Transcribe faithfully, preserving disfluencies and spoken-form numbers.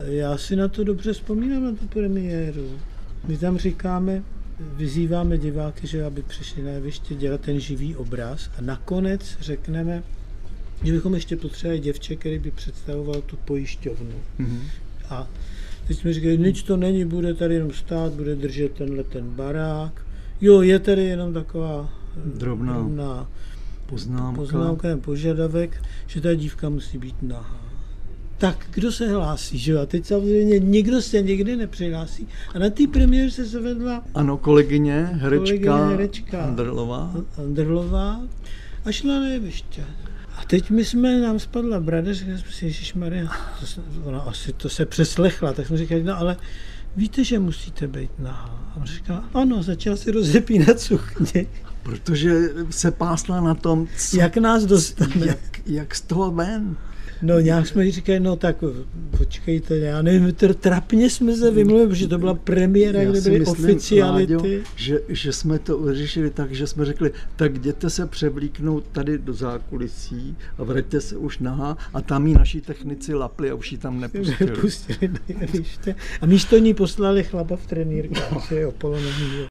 já si na to dobře vzpomínám, na tu premiéru. My tam říkáme, vyzýváme diváky, že aby přišli na jeviště dělat ten živý obraz a nakonec řekneme, že bychom ještě potřebovali děvče, který by představoval tu pojišťovnu. Mm-hmm. A teď jsme říkali, nic to není, bude tady jenom stát, bude držet tenhle ten barák. Jo, je tady jenom taková drobná, drobná poznámka. poznámka, požadavek, že ta dívka musí být nahá. Tak kdo se hlásí, že jo? A teď samozřejmě nikdo se nikdy nepřihlásí. A na té premiéře se zavedla ano, kolegyně, herečka, kolegyně, herečka Andrlová. Andrlová a šla na jeviště. A teď my jsme, nám spadla brada, řekli jsme si, ježišmarja, to, ona asi to se přeslechla, tak jsme říkali, no ale víte, že musíte být nahá. A on říkal, ano, začal si rozepínat sukně. Protože se pásla na tom, co, jak nás dostane. Jak, jak z toho ven. No nějak jsme jí říkali, no tak počkejte, já nevím, trapně jsme se vymluvili, protože to byla premiéra, kde byly myslím, oficiality. Láďo, že, že jsme to vyřešili tak, že jsme řekli, tak jděte se převlíknout tady do zákulisí a vraťte se už nahá a tam jí naši technici lapli a už ji tam nepustili. nepustili a místo ní poslali chlapa v trenýrkách, že jo, polonový.